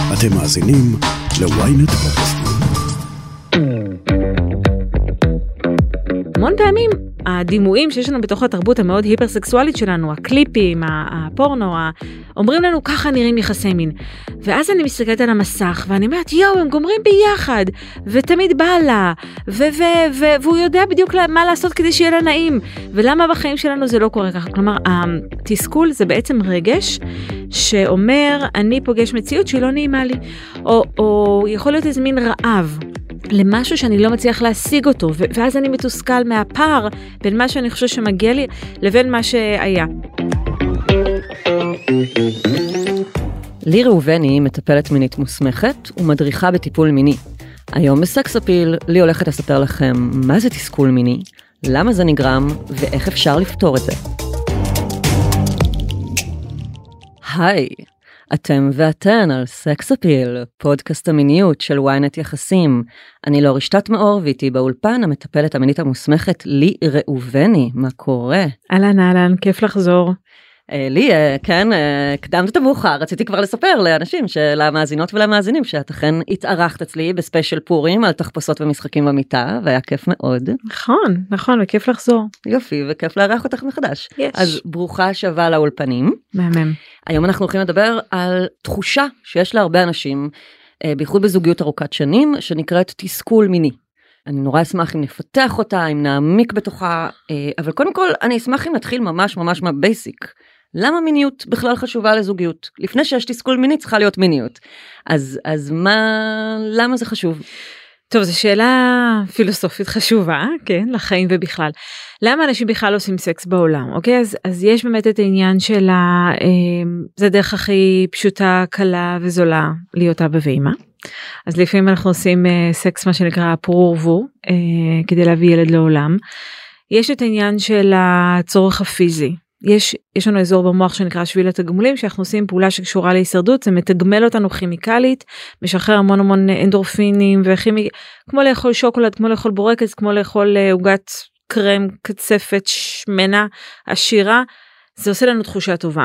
אתם מאזינים ל-ynet פודקאסטים. המון פעמים הדימויים שיש לנו בתוך התרבות המאוד היפרסקסואלית שלנו, הקליפים, הפורנו, אומרים לנו ככה נראים יחסי מין. ואז אני מסתכלת על המסך ואני אומרת, יואו, הם גומרים ביחד, ותמיד בא לה, והוא יודע בדיוק מה לעשות כדי שיהיה לה נעים. ולמה בחיים שלנו זה לא קורה ככה? כלומר, התסכול זה בעצם רגש שאומר, אני פוגש מציאות שהיא לא נעימה לי. או יכול להיות איזה מין רעב. למשהו שאני לא מצליח להשיג אותו, ואז אני מתוסכל מהפער בין מה שאני חושב שמגיע לי לבין מה שהיה. לי ראובני מטפלת מינית מוסמכת ומדריכה בטיפול מיני. היום בסקס אפיל, לי הולכת לספר לכם מה זה תסכול מיני, למה זה נגרם ואיך אפשר לפתור את זה. היי, אתם ואתן על סקס אפיל, פודקאסט המיניות של ynet יחסים. אני לא רשתת מאור ואיתי באולפן המטפלת המינית המוסמכת לי ראובני. מה קורה? אהלן, כיף לחזור. לי, כן, קדמת את המאוחר, רציתי כבר לספר לאנשים, למאזינות ולמאזינים, שאת אכן התארחת אצלי בספיישל פורים על תחפושות ומשחקים במיטה, והיה כיף מאוד. נכון, וכיף לחזור. יופי, וכיף לארח אותך מחדש. אז ברוכה שווה לאולפנים. מהמם. היום אנחנו הולכים לדבר על תחושה שיש להרבה אנשים, בייחוד בזוגיות ארוכת שנים, שנקראת תסכול מיני. אני נורא אשמח אם נפתח אותה, אם נעמיק בתוכה, אבל קודם כל אני אשמח אם נתחיל ממש מהבייסיק. למה מיניות בכלל חשובה לזוגיות? לפני שיש תסכול מיני צריכה להיות מיניות. אז למה זה חשוב? טוב, זו שאלה פילוסופית חשובה, כן, לחיים ובכלל. למה אנשים בכלל עושים סקס בעולם? אוקיי, אז יש באמת את העניין של זה הדרך הכי פשוטה, קלה וזולה להיות אבא ואמא. אז לפעמים אנחנו עושים סקס מה שנקרא פרו ורבו, כדי להביא ילד לעולם. יש את העניין של הצורך הפיזי. יש לנו אזור במוח שנקרא שביל התגמולים, שאנחנו עושים פעולה שקשורה להישרדות, זה מתגמל אותנו כימיקלית, משחרר המון אנדורפינים כמו לאכול שוקולד, כמו לאכול בורקס, כמו לאכול עוגת קרם, קצפת, שמנה, עשירה, זה עושה לנו תחושה טובה.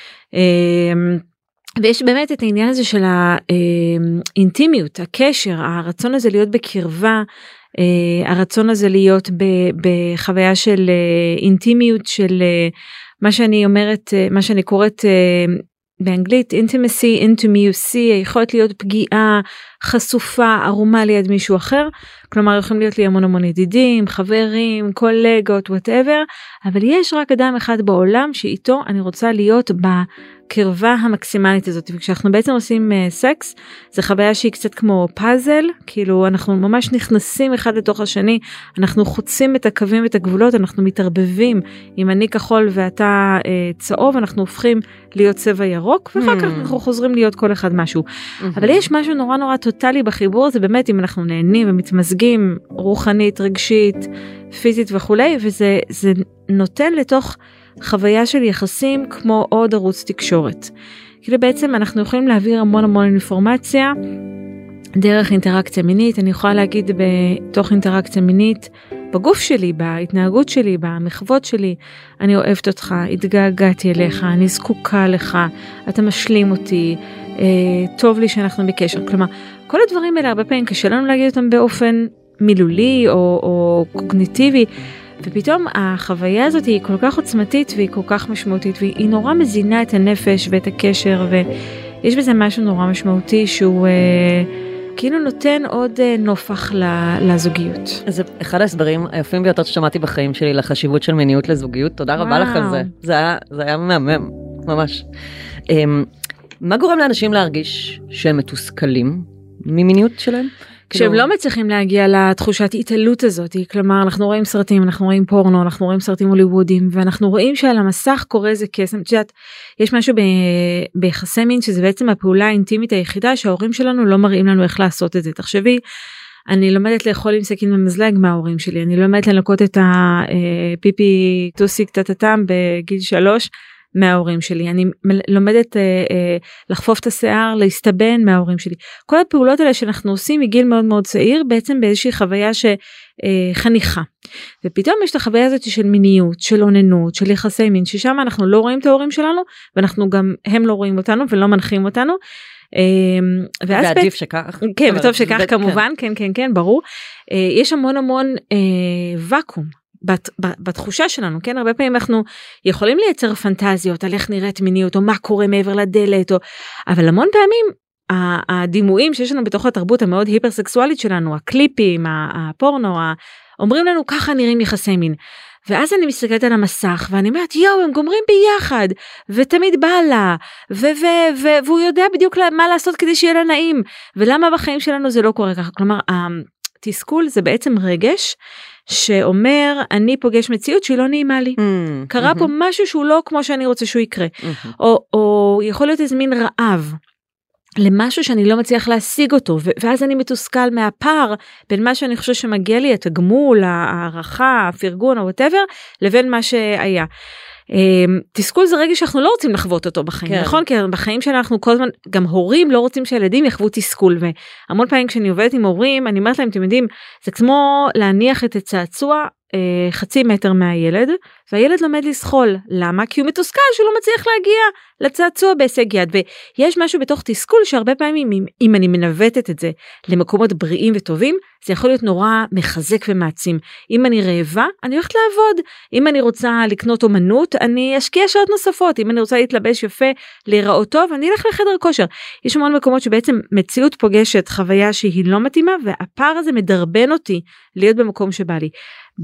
ויש באמת את העניין הזה של האינטימיות, הקשר, הרצון הזה להיות בקרבה, הרצון הזה להיות בחוויה של אינטימיות, של מה שאני אומרת, מה שאני קוראת באנגלית, intimacy, intimacy, יכולת להיות פגיעה, חשופה, ערומה ליד מישהו אחר, כלומר יכולים להיות לי המון ידידים, חברים, קולגות, whatever, אבל יש רק אדם אחד בעולם שאיתו אני רוצה להיות בקרבה המקסימלית הזאת, וכשאנחנו בעצם עושים סקס, זה חוויה שהיא קצת כמו פאזל, כאילו אנחנו ממש נכנסים אחד לתוך השני, אנחנו חוצים את הקווים ואת הגבולות, אנחנו מתערבבים, אם אני כחול ואתה צהוב, אנחנו הופכים להיות צבע ירוק, ואחר כך אנחנו חוזרים להיות כל אחד משהו. אבל יש משהו נורא טוטלי בחיבור הזה, באמת אם אנחנו נהנים ומתמזגים רוחנית, רגשית, פיזית וכולי, וזה נותן לתוך חוויה של יחסים כמו עוד ערוץ תקשורת. כאילו בעצם אנחנו יכולים להעביר המון אינפורמציה דרך אינטראקציה מינית. אני יכולה להגיד בתוך אינטראקציה מינית, בגוף שלי, בהתנהגות שלי, במחוות שלי, אני אוהבת אותך, התגעגעתי אליך, אני זקוקה לך, אתה משלים אותי, טוב לי שאנחנו בקשר. כלומר, כל הדברים האלה הרבה פעמים קשה לנו להגיד אותם באופן מילולי או קוגניטיבי, ופתאום החוויה הזאת היא כל כך עוצמתית והיא כל כך משמעותית, והיא נורא מזינה את הנפש ואת הקשר, ויש בזה משהו נורא משמעותי שהוא כאילו נותן עוד נופח לזוגיות. אז אחד ההסברים היפים ביותר ששמעתי בחיים שלי לחשיבות של מיניות לזוגיות, תודה רבה לך על זה. זה היה מהמם, ממש. מה גורם לאנשים להרגיש שהם מתוסכלים ממיניות שלהם? כשהם לא מצליחים להגיע לתחושת התעלות הזאת, כלומר אנחנו רואים סרטים, אנחנו רואים פורנו, אנחנו רואים סרטים הוליוודיים, ואנחנו רואים שעל המסך קורה איזה קסם. יש משהו ביחסי מין שזה בעצם הפעולה האינטימית היחידה שההורים שלנו לא מראים לנו איך לעשות את זה. תחשבי, אני לומדת לאכול עם סכין במזלג מההורים שלי, אני לומדת לנקות את הפיפי טוסיק טטטם בגיל 3, מההורים שלי, אני לומדת לחפוף את השיער, להסתבן מההורים שלי. כל הפעולות האלה שאנחנו עושים מגיל מאוד מאוד צעיר, בעצם באיזושהי חוויה שחניכה. ופתאום יש את החוויה הזאת של מיניות, של עוננות, של יחסי מין, ששם אנחנו לא רואים את ההורים שלנו, ואנחנו גם, הם לא רואים אותנו ולא מנחים אותנו. ועדיף שכך. כן, וטוב שכך כמובן, כן, ברור. יש המון וקום בתחושה שלנו, כן? הרבה פעמים אנחנו יכולים לייצר פנטזיות על איך נראית מיניות, או מה קורה מעבר לדלת, אבל המון פעמים הדימויים שיש לנו בתוך התרבות המאוד היפרסקסואלית שלנו, הקליפים, הפורנו, אומרים לנו ככה נראים יחסי מין. ואז אני מסתכלת על המסך ואני אומרת יואו הם גומרים ביחד ותמיד בא לה והוא יודע בדיוק מה לעשות כדי שיהיה לה נעים ולמה בחיים שלנו זה לא קורה ככה. כלומר התסכול זה בעצם רגש שאומר אני פוגש מציאות שהיא לא נעימה לי. קרה פה משהו שהוא לא כמו שאני רוצה שהוא יקרה. או יכול להיות איזה מין רעב. למשהו שאני לא מצליח להשיג אותו, ואז אני מתוסכל מהפער בין מה שאני חושב שמגיע לי, את הגמול, הערכה, הפרגון או whatever, לבין מה שהיה. תסכול זה רגע שאנחנו לא רוצים לחוות אותו בחיים, כן. נכון? כי בחיים שלנו אנחנו כל הזמן, גם הורים לא רוצים שהילדים יחוו תסכול, והמון פעמים כשאני עובדת עם הורים, אני אומרת להם, אתם יודעים, זה כמו להניח את הצעצוע, חצי מטר מהילד, והילד לומד לסחול. למה? כי הוא מתוסכל שהוא לא מצליח להגיע לצעצוע בהישג יד, ויש משהו בתוך תסכול שהרבה פעמים, אם אני מנווטת את זה למקומות בריאים וטובים, זה יכול להיות נורא מחזק ומעצים. אם אני רעבה, אני הולכת לעבוד. אם אני רוצה לקנות אומנות, אני אשקיע שעות נוספות. אם אני רוצה להתלבש יפה, להיראות טוב, אני אלך לחדר כושר. יש המון מקומות שבעצם מציאות פוגשת חוויה שהיא לא מתאימה, והפער הזה מדרבן אותי להיות במקום שבא לי.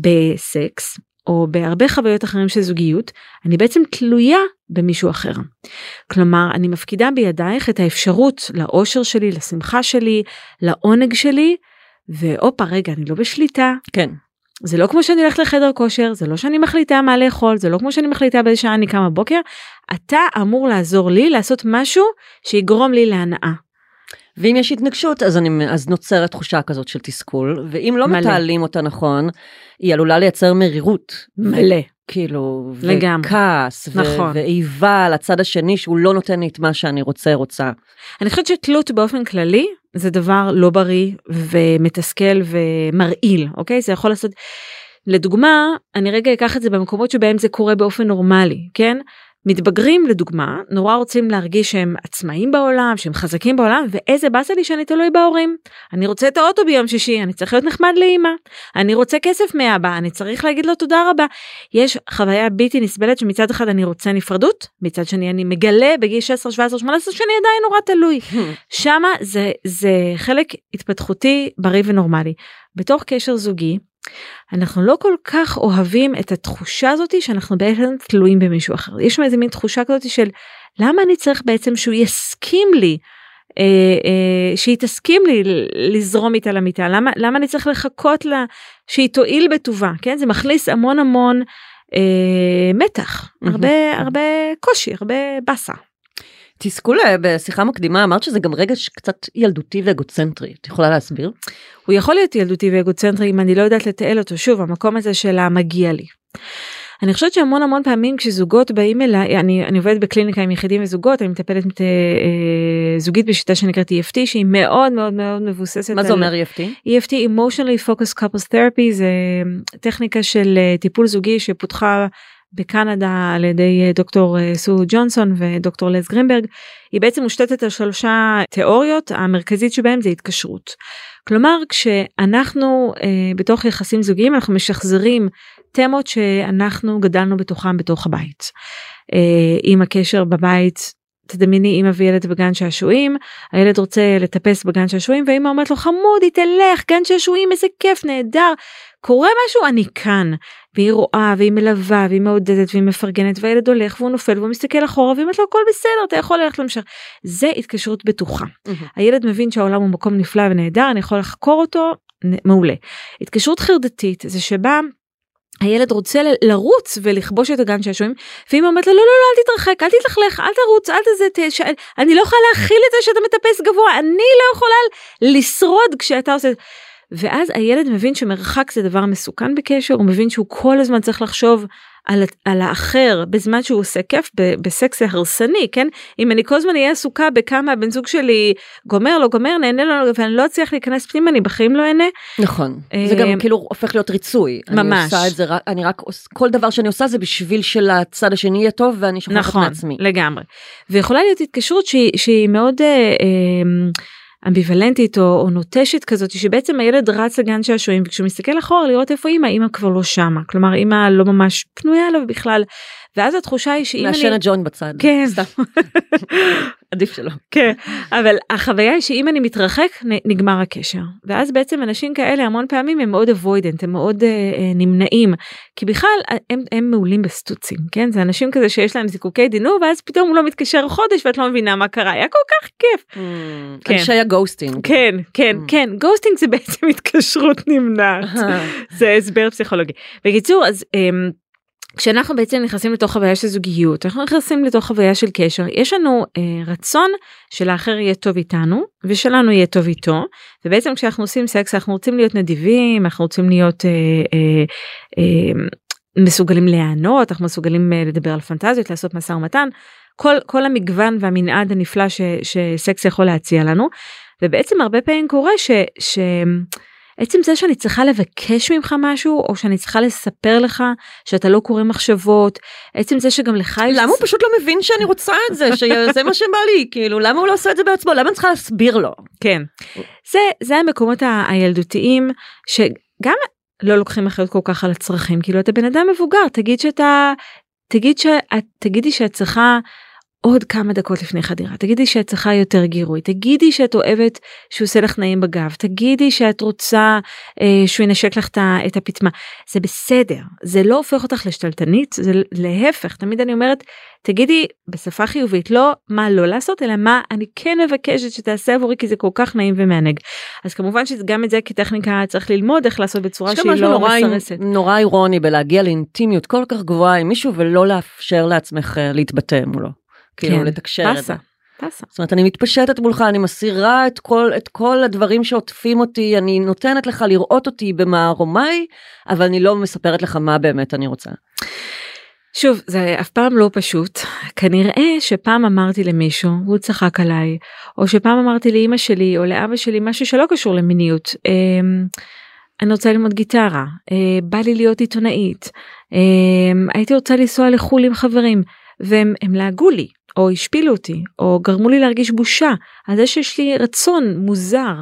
בסקס, או בהרבה חוויות אחרים של זוגיות, אני בעצם תלויה במישהו אחר. כלומר, אני מפקידה בידייך את האפשרות לאושר שלי, לשמחה שלי, לעונג שלי, ואופה, רגע, אני לא בשליטה. כן. זה לא כמו שאני הולכת לחדר כושר, זה לא שאני מחליטה מה לאכול, זה לא כמו שאני מחליטה באיזה שעה אני קמה בוקר, אתה אמור לעזור לי לעשות משהו שיגרום לי להנאה. ואם יש התנגשות, אז נוצרת תחושה כזאת של תסכול, ואם לא מתעלים אותה נכון, היא עלולה לייצר מרירות. מלא. כאילו, לגמרי. וכעס, נכון. ואיבה לצד השני, שהוא לא נותן לי את מה שאני רוצה. אני חושבת שתלות באופן כללי, זה דבר לא בריא, ומתסכל ומרעיל, אוקיי? זה יכול לעשות, לדוגמה, אני רגע אקח את זה במקומות שבהם זה קורה באופן נורמלי, כן? מתבגרים לדוגמה, נורא רוצים להרגיש שהם עצמאים בעולם, שהם חזקים בעולם, ואיזה באסה לי שאני תלוי בהורים. אני רוצה את האוטו ביום שישי, אני צריך להיות נחמד לאמא. אני רוצה כסף מאבא, אני צריך להגיד לו תודה רבה. יש חוויה בלתי נסבלת שמצד אחד אני רוצה נפרדות, מצד שני אני מגלה בגיל 16, 17, 18 שאני עדיין נורא תלוי. שמה זה חלק התפתחותי בריא ונורמלי. בתוך קשר זוגי, אנחנו לא כל כך אוהבים את התחושה הזאת שאנחנו בעצם תלויים במישהו אחר. יש שם איזה מין תחושה כזאת של למה אני צריך בעצם שהוא יסכים לי, שהיא תסכים לי לזרום איתה למיטה, למה אני צריך לחכות לה שהיא תועיל בטובה, כן? זה מכניס המון מתח, הרבה קושי, הרבה בסה. תסכול בשיחה מקדימה, אמרת שזה גם רגש קצת ילדותי ואגוצנטרי, את יכולה להסביר? הוא יכול להיות ילדותי ואגוצנטרי, אם אני לא יודעת לתעל אותו, שוב, המקום הזה של המגיע לי. אני חושבת שהמון פעמים כשזוגות באים אליי, אני עובדת בקליניקה עם יחידים וזוגות, אני מטפלת זוגית בשיטה שנקראת EFT, שהיא מאוד מבוססת. מה זה אומר EFT? EFT, Emotionally Focused Couples Therapy, זה טכניקה של טיפול זוגי שפותחה בקנדה על ידי דוקטור סו ג'ונסון ודוקטור לס גרינברג. היא בעצם מושתתת על 3 תיאוריות, המרכזית שבהם זה התקשרות. כלומר, כשאנחנו בתוך יחסים זוגיים, אנחנו משחזרים תמות שאנחנו גדלנו בתוכם בתוך הבית. עם הקשר בבית, תדמייני אמא וילד בגן שעשועים, הילד רוצה לטפס בגן שעשועים, ואמא אומרת לו, חמודי, תלך, גן שעשועים, איזה כיף, נהדר, קורה משהו, אני כאן, והיא רואה, והיא מלווה, והיא מעודדת, והיא מפרגנת, והילד הולך, והוא נופל, והוא מסתכל אחורה, והיא אומרת לו, הכל בסדר, אתה יכול ללכת למשך. זה התקשרות בטוחה. הילד מבין שהעולם הוא מקום נפלא ונהדר, אני יכול לחקור אותו, מעולה. התקשרות חרדתית, זה שבה הילד רוצה לרוץ ולכבוש את הגן שעשועים, ואמא אומרת לו, לא, אל תתרחק, אל תתלכלך, אל תרוץ, אני לא יכולה להכיל את זה שאתה מטפס גבוה, אני לא יכולה לשרוד כשאתה עושה, ואז הילד מבין שמרחק זה דבר מסוכן בקשר, הוא מבין שהוא כל הזמן צריך לחשוב על האחר, בזמן שהוא עושה כיף, בסקס הרסני, כן? אם אני כל הזמן אהיה עסוקה בכמה הבן זוג שלי גומר, לא גומר, נהנה, לא, ואני לא צריך להיכנס פנימה, אני בחיים לא אהנה. נכון, זה גם כאילו הופך להיות ריצוי. ממש. אני עושה את זה, אני רק, כל דבר שאני עושה זה בשביל שלצד השני יהיה טוב, ואני שוכחת מעצמי. נכון, לגמרי. ויכולה להיות התקשרות שהיא מאוד אמביוולנטית או נוטשת כזאת, שבעצם הילד רץ לגן שעשועים, וכשהוא מסתכל אחורה לראות איפה אמא כבר לא שמה, כלומר אמא לא ממש פנויה לו בכלל, ואז התחושה היא שאם אני... מעשנת ג'וינט בצד. כן. סתם. עדיף שלא. כן, אבל החוויה היא שאם אני מתרחק, נגמר הקשר. ואז בעצם אנשים כאלה המון פעמים הם מאוד avoidant, הם מאוד נמנעים, כי בכלל הם מעולים בסטוצים, כן? זה אנשים כזה שיש להם זיקוקי דינור, ואז פתאום הוא לא מתקשר חודש, ואת לא מבינה מה קרה, היה כל כך כיף. אנשי הגוסטינג. כן, כן, כן, גוסטינג זה בעצם התקשרות נמנעת. זה הסבר פסיכולוגי. בקיצור, אז... כשאנחנו בעצם נכנסים לתוך חוויה של זוגיות, אנחנו נכנסים לתוך חוויה של קשר, יש לנו רצון שלאחר יהיה טוב איתנו, ושלנו יהיה טוב איתו, ובעצם כשאנחנו עושים סקס, אנחנו רוצים להיות נדיבים, אנחנו רוצים להיות מסוגלים להיענות, אנחנו מסוגלים לדבר על פנטזיות, לעשות משא ומתן, כל המגוון והמנעד הנפלא שסקס יכול להציע לנו, ובעצם הרבה פעמים קורה עצם זה שאני צריכה לבקש ממך משהו, או שאני צריכה לספר לך שאתה לא קורא מחשבות, עצם זה שגם לך... למה הוא פשוט לא מבין שאני רוצה את זה, שזה מה שבא לי, כאילו, למה הוא לא עושה את זה בעצמו, למה אני צריכה להסביר לו? כן, זה המקומות הילדותיים, שגם לא לוקחים אחריות כל כך על הצרכים, כאילו אתה בן אדם מבוגר, תגידי שאת צריכה... עוד כמה דקות לפני חדירה, תגידי שאת צריכה יותר גירוי, תגידי שאת אוהבת שהוא עושה לך נעים בגב, תגידי שאת רוצה שהוא ינשק לך את הפתמה, זה בסדר, זה לא הופך אותך לשתלטנית, זה להפך, תמיד אני אומרת, תגידי בשפה חיובית, לא מה לא לעשות, אלא מה אני כן מבקשת שתעשה עבורי, כי זה כל כך נעים ומענג. אז כמובן שגם את זה כטכניקה צריך ללמוד איך לעשות בצורה שהיא לא מסרסת. נורא אירוני בלהגיע לאינטימיות כל כך גבוהה עם מישהו, ולא לאפשר לעצמך להתבטא מולו. כאילו לתקשר את זה. זאת אומרת, אני מתפשטת מולך, אני מסירה את כל הדברים שעוטפים אותי, אני נותנת לך לראות אותי במערומיי, אבל אני לא מספרת לך מה באמת אני רוצה. שוב, זה אף פעם לא פשוט. כנראה שפעם אמרתי למישהו, הוא צחק עליי, או שפעם אמרתי לאמא שלי או לאבא שלי משהו שלא קשור למיניות. אני רוצה ללמוד גיטרה, בא לי להיות עיתונאית, הייתי רוצה לנסוע לחול עם חברים, והם לעגו לי, או השפילו אותי, או גרמו לי להרגיש בושה, על זה שיש לי רצון מוזר.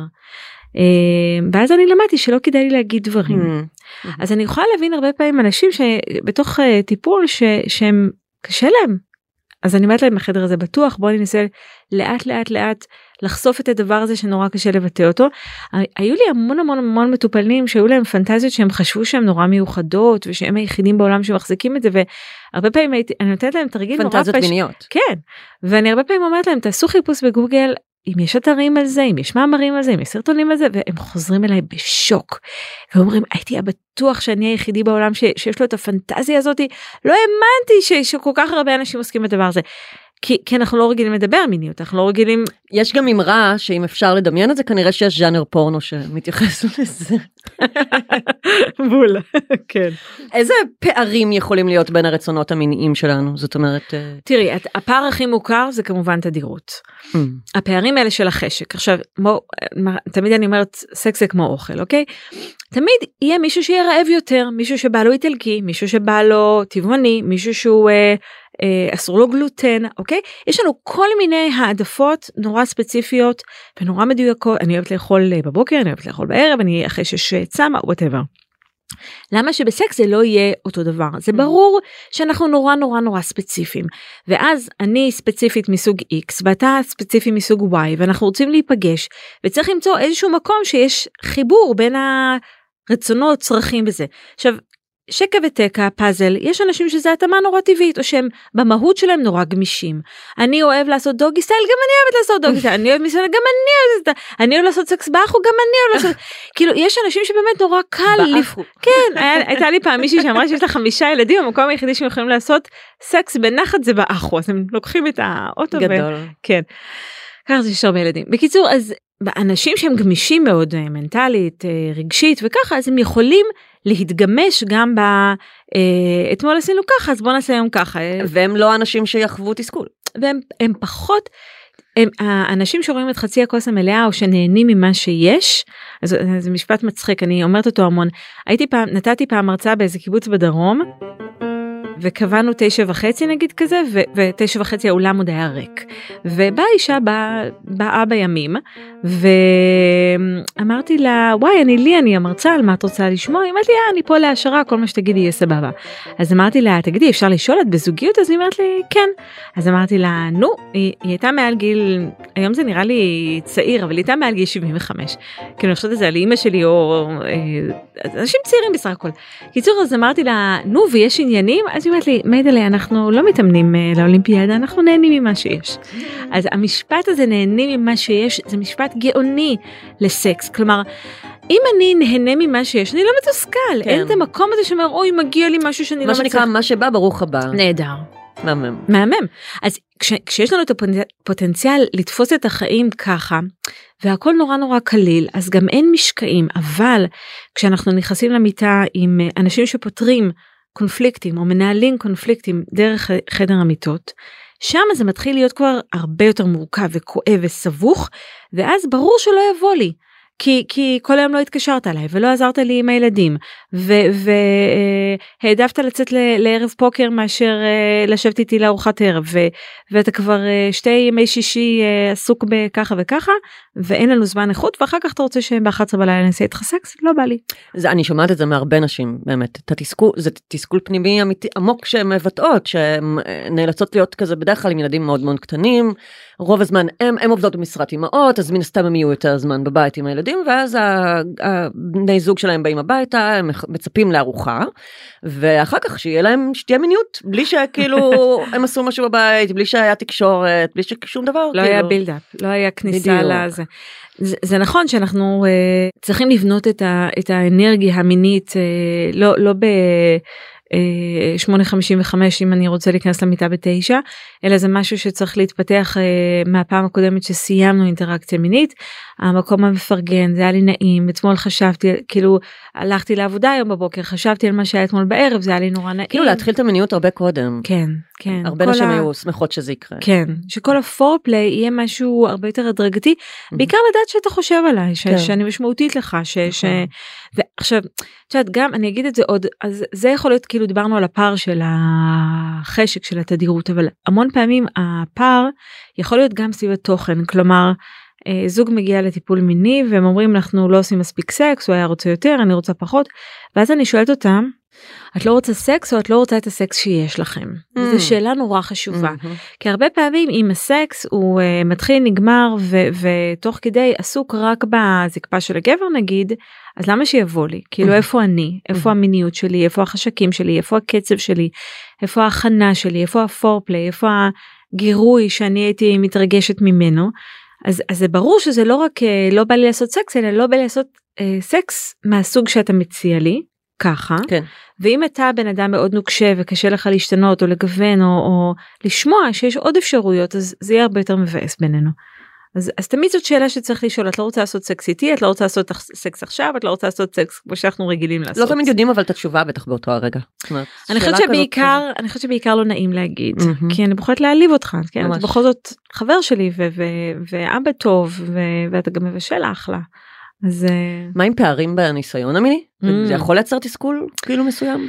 ואז אני למדתי שלא כדאי לי להגיד דברים. אז אני יכולה להבין הרבה פעמים אנשים שבתוך טיפול שהם קשה להם. אז אני אומרת להם, החדר הזה בטוח, בואו ננסה לאט לחשוף את הדבר הזה שנורא קשה לבטא אותו. היו לי המון מטופלים שהיו להם פנטזיות שהם חשבו שהן נורא מיוחדות, ושהם היחידים בעולם שמחזיקים את זה, והרבה פעמים אני נותנת להם תרגיל נורא פנטזיות מיניות. כן, ואני הרבה פעמים אומרת להם, תעשו חיפוש בגוגל, אם יש אתרים על זה, אם יש מאמרים על זה, אם יש סרטונים על זה, והם חוזרים אליי בשוק, ואומרים, הייתי בטוח שאני היחידי בעולם שיש לו את הפנטזיה הזאת, לא האמנתי שכל כך הרבה אנשים עוסקים בדבר הזה, כי אנחנו לא רגילים לדבר מיניות, אנחנו לא רגילים... יש גם אמרה שאם אפשר לדמיין את זה, כנראה שיש ז'אנר פורנו שמתייחס לזה. בול, כן. איזה פערים יכולים להיות בין הרצונות המיניים שלנו? זאת אומרת... תראי, הפער הכי מוכר זה כמובן תדירות. הפערים האלה של החשק. עכשיו, תמיד אני אומרת, סקס זה כמו אוכל, אוקיי? תמיד יהיה מישהו שיהיה רעב יותר, מישהו שבא לו איטלקי, מישהו שבא לו טבעוני, מישהו שהוא... אסור לו גלוטן, אוקיי? יש לנו כל מיני העדפות נורא ספציפיות ונורא מדויקות. אני אוהבת לאכול בבוקר, אני אוהבת לאכול בערב, אני אחרי צמה, whatever. למה שבסקס זה לא יהיה אותו דבר? זה ברור שאנחנו נורא ספציפיים. ואז אני ספציפית מסוג X, ואתה ספציפי מסוג Y, ואנחנו רוצים להיפגש, וצריך למצוא איזשהו מקום שיש חיבור בין הרצונות, צרכים וזה. עכשיו, שקע ותקע, פאזל, יש אנשים שזה התאמה נורא טבעית, או שהם במהות שלהם נורא גמישים. אני אוהב לעשות דוגי סטייל, גם אני אוהבת לעשות דוגי סטייל, אני אוהב מסוים, גם אני אוהב לעשות סקס באחו, גם אני אוהב לעשות, כאילו, יש אנשים שבאמת נורא קל, כן, הייתה לי פעם מישהי שאמרה שיש לה 5 ילדים, המקום היחידי שהם יכולים לעשות סקס בנחת זה באחו, אז הם לוקחים את האוטו, גדול. כן, ככה זה יש הרבה ילדים. בקיצור, אז אנשים שהם גמישים מאוד מנטלית, רגשית וככה, אז הם יכולים להתגמש גם אתמול עשינו ככה, אז בוא נעשה היום ככה. והם לא אנשים שיחוו תסכול. והם פחות, האנשים שרואים את חצי הכוס המלאה או שנהנים ממה שיש, אז זה משפט מצחיק, אני אומרת אותו המון. נתתי פעם הרצאה באיזה קיבוץ בדרום, וקבענו 9:30 נגיד כזה, ו9:30 האולם עוד היה ריק. ובאה אישה, באה בימים, ואמרתי לה, וואי, אני המרצה, על מה את רוצה לשמוע? היא אמרת לי, אני פה להשערה, כל מה שתגידי יהיה סבבה. אז אמרתי לה, תגידי, אפשר לשאול את בזוגיות? אז היא אמרת לי, כן. אז אמרתי לה, נו, היא הייתה מעל גיל, היום זה נראה לי צעיר, אבל היא הייתה מעל גיל 75. כאילו, אני חושבת את זה על אימא שלי, או אנשים צעירים בסך הכל. קיצור, אז אמרתי לה, נו, ויש עניינים? אז היא אומרת לי, מיידלה, אנחנו לא מתאמנים לאולימפיאדה, אנחנו נהנים ממה שיש. אז המשפט הזה, נהנים ממה שיש, זה משפט גאוני לסקס. כלומר, אם אני נהנה ממה שיש, אני לא מתוסכל. כן. אין את המקום הזה שאומר, אוי, מגיע לי משהו שאני לא מצליח. מה שנקרא, מה שבא, ברוך הבא. נהדר. מהמם. אז כשיש לנו את הפוטנציאל לתפוס את החיים ככה, והכל נורא נורא קליל, אז גם אין משקעים, אבל כשאנחנו נכנסים למיטה עם אנשים שפותרים קונפליקטים, או מנהלים קונפליקטים דרך חדר המיטות, שם זה מתחיל להיות כבר הרבה יותר מורכב וכואב וסבוך, ואז ברור שלא יבוא לי, כי כל היום לא התקשרת עליי, ולא עזרת לי עם הילדים, והעדפת לצאת לערב פוקר, מאשר לשבת איתי לארוחת ערב, ואתה כבר 2 ימי שישי עסוק בככה וככה, ואין לנו זמן איכות, ואחר כך אתה רוצה שב-11 בלילה נעשה איתך סקס, לא בא לי. אני שומעת את זה מהרבה נשים, באמת, זה תסכול פנימי אמיתי, עמוק שהן מבטאות, שהן נאלצות להיות כזה בדרך כלל עם ילדים מאוד מאוד קטנים, רוב הזמן הם עובדות במשרת אימהות, אז מן הסתם הם יהיו יותר זמן בבית עם הילדים, ואז הבני זוג שלהם באים הביתה, הם מצפים לארוחה, ואחר כך שתהיה מיניות, בלי שכאילו הם עשו משהו בבית, בלי שהיה תקשורת, בלי ששום דבר. לא היה בילדאפ, לא היה כניסה לזה. זה נכון שאנחנו צריכים לבנות את האנרגיה המינית, לא ב... 8:55 אם אני רוצה להיכנס למיטה ב9, אלא זה משהו שצריך להתפתח מהפעם הקודמת שסיימנו אינטראקציה מינית, המקום המפרגן, זה היה לי נעים, אתמול חשבתי, כאילו הלכתי לעבודה היום בבוקר, חשבתי על מה שהיה אתמול בערב, זה היה לי נורא נעים. כאילו להתחיל את המיניות הרבה קודם. כן, כן. הרבה נשים היו שמחות שזה יקרה. כן, שכל הפורפליי יהיה משהו הרבה יותר הדרגתי, בעיקר לדעת שאתה חושב עליי, שאני משמעותית לך, ועכשיו, תשעת, גם אני אגיד את זה עוד, אז זה יכול להיות כאילו דיברנו על הפער של החשק של התדירות, אבל המון פעמים הפער יכול להיות גם סביב התוכן, כלומר, זוג מגיע לטיפול מיני והם אומרים אנחנו לא עושים מספיק סקס, הוא היה רוצה יותר, אני רוצה פחות, ואז אני שואלת אותם, את לא רוצה סקס או את לא רוצה את הסקס שיש לכם? זו שאלה נורא חשובה, כי הרבה פעמים אם הסקס הוא מתחיל נגמר ותוך כדי עסוק רק בזקפה של הגבר נגיד, אז למה שיבוא לי? כאילו איפה אני? איפה המיניות שלי? איפה החשקים שלי? איפה הקצב שלי? איפה ההכנה שלי? איפה הפורפליי? איפה הגירוי שאני הייתי מתרגשת ממנו? אז זה ברור שזה לא רק לא בא לי לעשות סקס, אלא לא בא לי לעשות סקס מהסוג שאתה מציע לי, ככה. כן. ואם אתה בן אדם מאוד נוקשה וקשה לך להשתנות או לגוון או לשמוע שיש עוד אפשרויות, אז זה יהיה הרבה יותר מבאס בינינו. אז תמיד זאת שאלה שצריך לשאול, את לא רוצה לעשות סקס איתי, את לא רוצה לעשות סקס עכשיו, את לא רוצה לעשות סקס כמו שאנחנו רגילים לעשות. לא תמיד יודעים אבל את התשובה בטח באותו הרגע. אני חושבת שבעיקר לא נעים להגיד, כי אני בוחרת להעליב אותך, אתה בכל זאת חבר שלי ואבא טוב, ואתה גם מבשל אחלה. אז מה עם פערים בניסיון המיני? זה יכול לייצר תסכול כאילו מסוים?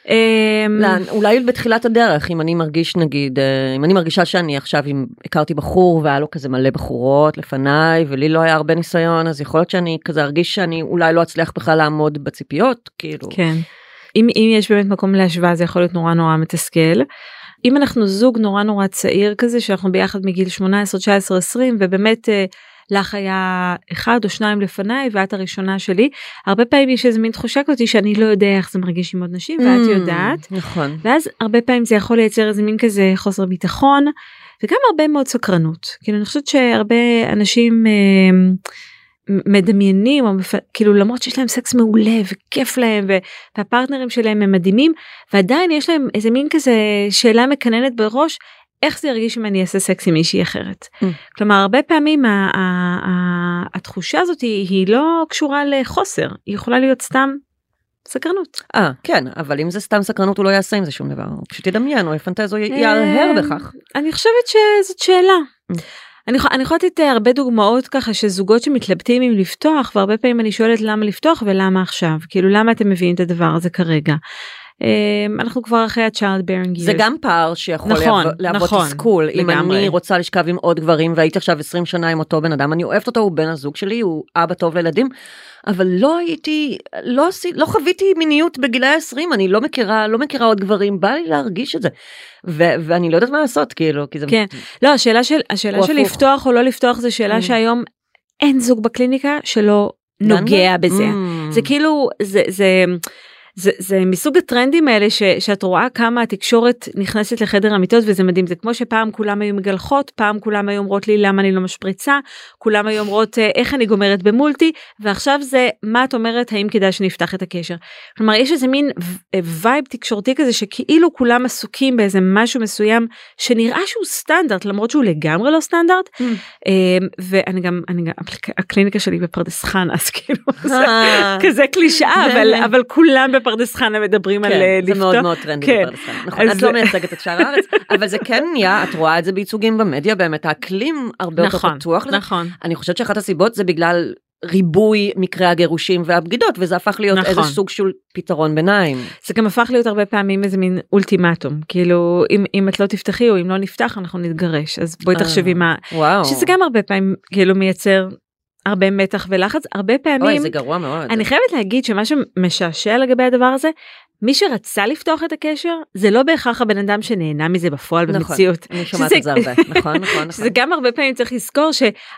אולי בתחילת הדרך, אם אני מרגיש נגיד, אם אני מרגישה שאני עכשיו אם הכרתי בחור והיה לו כזה מלא בחורות לפניי ולי לא היה הרבה ניסיון, אז יכול להיות שאני כזה ארגיש שאני אולי לא אצליח בכלל לעמוד בציפיות, כאילו. כן. אם יש באמת מקום להשוואה זה יכול להיות נורא נורא מתסכל. אם אנחנו זוג נורא נורא צעיר כזה שאנחנו ביחד מגיל 18, 19, 20 ובאמת לך היה 1 או 2 לפניי ואת הראשונה שלי, הרבה פעמים יש איזה מין תחושה כזאת שאני לא יודע איך זה מרגיש עם עוד נשים ואת יודעת, נכון. ואז הרבה פעמים זה יכול לייצר איזה מין כזה חוסר ביטחון וגם הרבה מאוד סקרנות, כאילו אני חושבת שהרבה אנשים מדמיינים או כאילו למרות שיש להם סקס מעולה וכיף להם והפרטנרים שלהם הם מדהימים ועדיין יש להם איזה מין כזה שאלה מקננת בראש, איך זה ירגיש אם אני אעשה סקס עם מישהי אחרת? כלומר, הרבה פעמים התחושה הזאת היא לא קשורה לחוסר, היא יכולה להיות סתם סקרנות. כן, אבל אם זה סתם סקרנות הוא לא יעשה עם זה שום דבר, הוא פשוט ידמיין או יפנטז או יערהר בכך. אני חושבת שזאת שאלה. אני יכולה לתת הרבה דוגמאות ככה שזוגות שמתלבטים אם לפתוח, והרבה פעמים אני שואלת למה לפתוח ולמה עכשיו, כאילו למה אתם מביאים את הדבר הזה כרגע. אנחנו כבר אחרי ה-child bearing years. זה גם פער שיכול להוות תסכול, אם אני רוצה לשכב עם עוד גברים, והייתי עכשיו 20 שנה עם אותו בן אדם, אני אוהבת אותו, הוא בן הזוג שלי, הוא אבא טוב לילדים, אבל לא חוויתי מיניות בגילי 20, אני לא מכירה עוד גברים, בא לי להרגיש את זה, ואני לא יודעת מה לעשות, כאילו, כי זה... כן, לא, השאלה של לפתוח או לא לפתוח, זה שאלה שהיום אין זוג בקליניקה שלא נוגע בזה. זה כאילו, זה מסוג הטרנדים האלה שאת רואה כמה התקשורת נכנסת לחדר המיטות וזה מדהים, זה כמו שפעם כולם היו מגלחות, פעם כולם היו אומרות לי למה אני לא משפריצה, כולם היו אומרות איך אני גומרת במולטי, ועכשיו זה מה את אומרת, האם כדאי שנפתח את הקשר. כלומר יש איזה מין וייב תקשורתי כזה שכאילו כולם עסוקים באיזה משהו מסוים שנראה שהוא סטנדרט, למרות שהוא לגמרי לא סטנדרט, ואני גם, הקליניקה שלי בפרדס חנה, אז כאילו כזה קלישאה, אבל כולם פרדס חנה מדברים על לפתוח. זה מאוד מאוד טרנדי בפרדס חנה. נכון, את לא מייצגת את שאר הארץ, אבל זה כן נהיה, את רואה את זה בייצוגים במדיה, באמת האקלים הרבה יותר פתוח לזה. אני חושבת שאחת הסיבות זה בגלל ריבוי מקרי הגירושים והבגידות, וזה הפך להיות איזה סוג של פתרון ביניים. זה גם הפך להיות הרבה פעמים איזה מין אולטימטום, כאילו אם את לא תפתחי או אם לא נפתח אנחנו נתגרש, אז בואי תחשבי מה, שזה גם הרבה פעמים כאילו מייצר הרבה מתח ולחץ, הרבה פעמים... אוי, זה גרוע מאוד. אני חייבת להגיד שמה שמשעשע לגבי הדבר הזה, מי שרצה לפתוח את הקשר, זה לא בהכרח הבן אדם שנהנה מזה בפועל במציאות. אני שומעת את זה הרבה, נכון. שזה גם הרבה פעמים צריך לזכור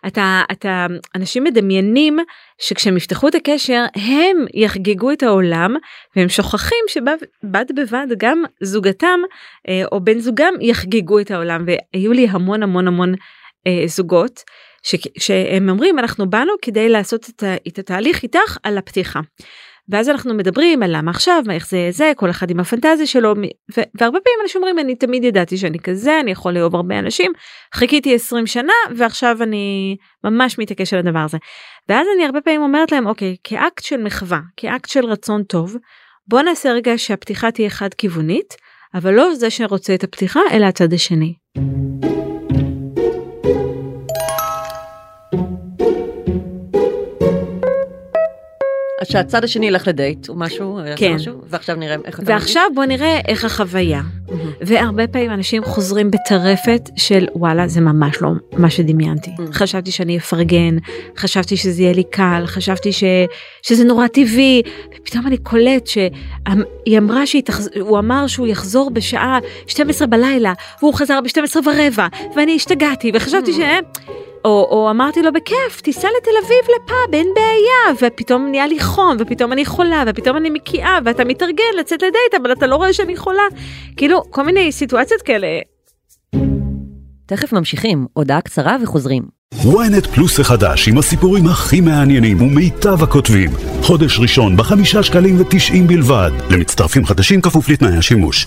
אנשים מדמיינים שכשהם יפתחו את הקשר, הם יחגגו את העולם, והם שוכחים שבד בבד גם זוגתם, או בן זוגם יחגגו את העולם, והיו לי המון זוגות, שהם אומרים אנחנו באנו כדי לעשות את התהליך איתך על הפתיחה, ואז אנחנו מדברים על למה עכשיו, מה איך זה, כל אחד עם הפנטזיה שלו, והרבה פעמים אנשים אומרים אני תמיד ידעתי שאני כזה, אני יכול לאהוב הרבה אנשים, חיכיתי 20 שנה ועכשיו אני ממש מתעקש על הדבר הזה, ואז אני הרבה פעמים אומרת להם אוקיי, כאקט של מחווה, כאקט של רצון טוב, בוא נעשה רגע שהפתיחה תהיה חד כיוונית, אבל לא זה שרוצה את הפתיחה אלא הצד השני. שהצד השני ילך לדייט או משהו, כן. ועכשיו נראה איך אתה ועכשיו בוא נראה איך החוויה. והרבה פעמים אנשים חוזרים בטרפת של וואלה זה ממש לא מה שדמיינתי. חשבתי שאני אפרגן, חשבתי שזה יהיה לי קל, חשבתי שזה נורא טבעי, ופתאום אני קולט שהיא אמרה הוא אמר שהוא יחזור בשעה 12 בלילה, והוא חזר ב-12:15, ואני השתגעתי וחשבתי או אמרתי לו בכיף, תיסע לתל אביב לפאב, אין בעיה, ופתאום נהיה לי חום, ופתאום אני חולה, ופתאום אני מקיאה, ואתה מתארגן לצאת לדייט, אבל אתה לא רואה שאני חולה. כאילו, כל מיני סיטואציות כאלה. תכף ממשיכים, הודעה קצרה וחוזרים. ynet פלוס החדש עם הסיפורים הכי מעניינים ומיטב הכותבים. חודש ראשון ב5.90 שקלים בלבד. למצטרפים חדשים כפוף לתנאי השימוש.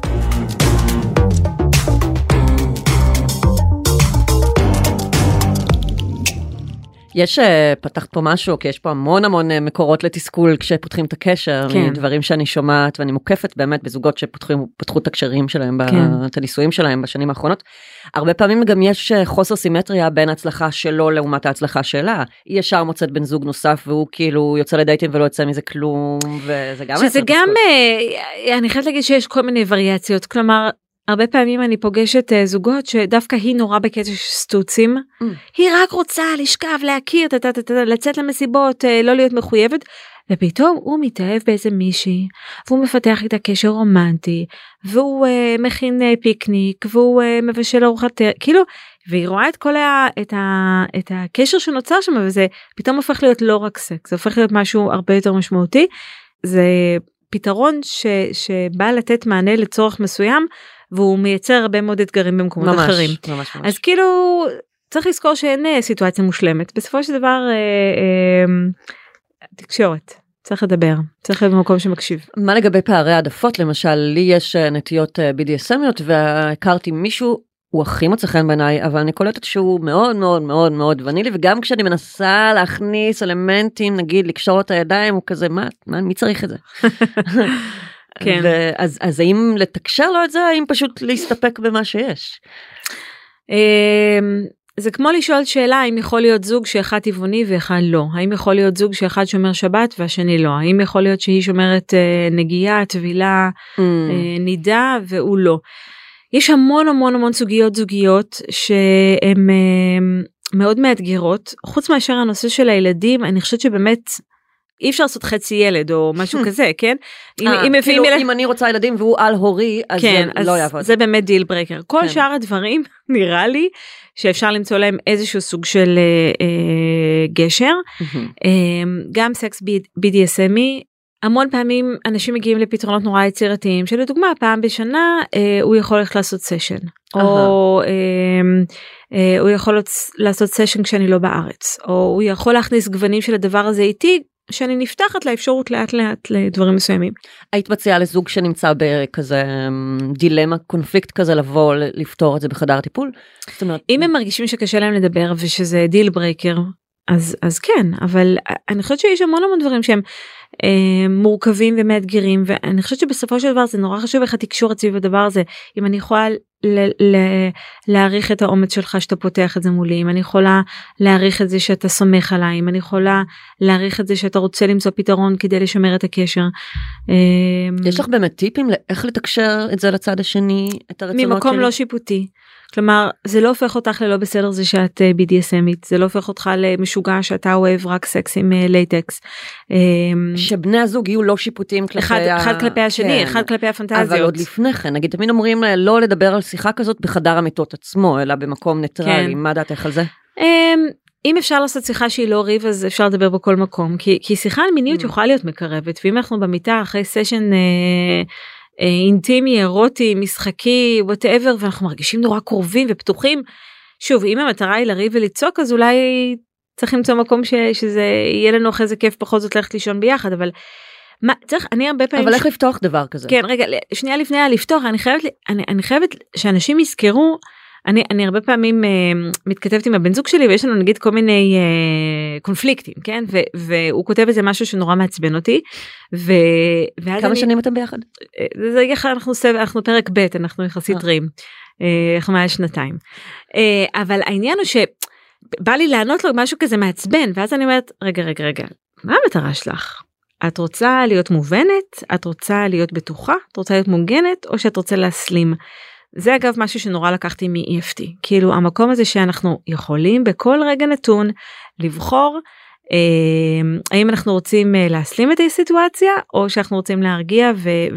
פתחת פה משהו, כי יש פה המון מקורות לתסכול כשפותחים את הקשר, מדברים שאני שומעת, ואני מוקפת באמת בזוגות שפתחו את הקשרים שלהם, את הניסויים שלהם בשנים האחרונות. הרבה פעמים גם יש חוסר סימטריה בין ההצלחה שלו לעומת ההצלחה שלה. היא ישר מוצאת בן זוג נוסף, והוא כאילו יוצא לדייטים ולא יוצא מזה כלום, וזה גם... שזה גם, אני חייבת להגיד שיש כל מיני וריאציות, כלומר, הרבה פעמים אני פוגשת זוגות שדווקא היא נורא בקטע של סטוצים, היא רק רוצה לשכב, להכיר, לצאת למסיבות, לא להיות מחויבת, ופתאום הוא מתאהב באיזה מישהי, והוא מפתח איתה קשר רומנטי, והוא מכין פיקניק, והוא מבשל ארוחת, כאילו, והיא רואה את הקשר שנוצר שם, וזה פתאום הופך להיות לא רק סקס, זה הופך להיות משהו הרבה יותר משמעותי, זה פתרון שבא לתת מענה לצורך מסוים, והוא מייצר הרבה מאוד אתגרים במקומות אחרים. ממש. אז כאילו, צריך לזכור שאין סיטואציה מושלמת. בסופו של דבר, תקשורת. צריך לדבר. צריך להיות במקום שמקשיב. מה לגבי פערי העדפות? למשל, לי יש נטיות BDSMיות, והכרתי מישהו הוא הכי מוצא חן בעיניי, אבל אני קולטת שהוא מאוד מאוד מאוד מאוד ונילי, וגם כשאני מנסה להכניס אלמנטים, נגיד לקשור את הידיים, הוא כזה, מי צריך את זה? כן. אז האם לתקשר לו את זה, האם פשוט להסתפק במה שיש? זה כמו לשאול שאלה, האם יכול להיות זוג שאחד טבעוני ואחד לא? האם יכול להיות זוג שאחד שומר שבת והשני לא? האם יכול להיות שהיא שומרת נגיעה, טבילה, נידה והוא לא? יש המון המון המון זוגיות שהן מאוד מאתגרות, חוץ מאשר הנושא של הילדים, אני חושבת שבאמת אי אפשר לעשות חצי ילד או משהו כזה, כן? אם אני רוצה ילדים והוא על הורי, אז זה לא יעבוד. זה באמת דיל ברקר. כל שאר הדברים, נראה לי, שאפשר למצוא להם איזשהו סוג של גשר. גם סקס BDSMי, המון פעמים אנשים מגיעים לפתרונות נורא יצירתיים, שלדוגמה, פעם בשנה הוא יכול ללכת לעשות סשן, או הוא יכול לעשות סשן כשאני לא בארץ, או הוא יכול להכניס גוונים של הדבר הזה איתי, שאני נפתחת לאפשרות לאט לאט לדברים מסוימים. היית מציעה לזוג שנמצא בכזה דילמה, קונפליקט כזה, לבוא לפתור את זה בחדר הטיפול? זאת אומרת, אם הם מרגישים שקשה להם לדבר ושזה דיל ברקר, אז כן, אבל אני חושבת שיש המון המון דברים שהם מורכבים ומאתגרים, ואני חושבת שבסופו של דבר זה נורא חשוב איך התקשור סביב הדבר הזה. אם אני יכולה להעריך את האומץ שלך שאתה פותח את זה מולי, אם אני יכולה להעריך את זה שאתה סומך עליי, אם אני יכולה להעריך את זה שאתה רוצה למצוא פתרון כדי לשמר את הקשר. יש לך באמת טיפים לאיך לתקשר את זה לצד השני, את הרצונות שלי? ממקום לא שיפוטי. כלומר, זה לא הופך אותך ללא בסדר זה שאת BDSMית, זה לא הופך אותך למשוגע שאתה אוהב רק סקס עם לייטקס. שבני הזוג יהיו לא שיפוטיים כלפי אחד כלפי השני, אחד כלפי הפנטזיות. אבל עוד לפני כן, נגיד, תמיד אומרים לא לדבר על שיחה כזאת בחדר המיטות עצמו, אלא במקום ניטרלי. מה דעתך על זה? אם אפשר לעשות שיחה שהיא לא ריב, אז אפשר לדבר בכל מקום, כי שיחה על מיניות יכולה להיות מקרבת, ואם אנחנו במיטה אחרי סשן אינטימי, אירוטי, משחקי, whatever, ואנחנו מרגישים נורא קרובים ופתוחים. שוב, אם המטרה היא לריב ולצעוק, אז אולי צריך למצוא מקום שזה יהיה לנו אחרי זה כיף פחות זאת ללכת לישון ביחד, אבל מה, צריך, אני הרבה פעמים... אבל איך לפתוח דבר כזה? כן, רגע, שנייה לפני לפתוח, אני חייבת שאנשים יזכרו, אני הרבה פעמים מתכתבת עם הבן זוג שלי, ויש לנו נגיד כל מיני קונפליקטים, כן? והוא כותב איזה משהו שנורא מעצבן אותי. כמה שנים אתם ביחד? אנחנו פרק ב', אנחנו יחסית רים. אנחנו מעל שנתיים. אבל העניין הוא שבא לי לענות לו משהו כזה מעצבן, ואז אני אומרת, רגע, מה המטרה שלך? את רוצה להיות מובנת? את רוצה להיות בטוחה? את רוצה להיות מוגנת? או שאת רוצה להסלים? זה אגב משהו שנורא לקחתי מ-EFT, כאילו המקום הזה שאנחנו יכולים בכל רגע נתון לבחור האם אנחנו רוצים להסלים את הסיטואציה או שאנחנו רוצים להרגיע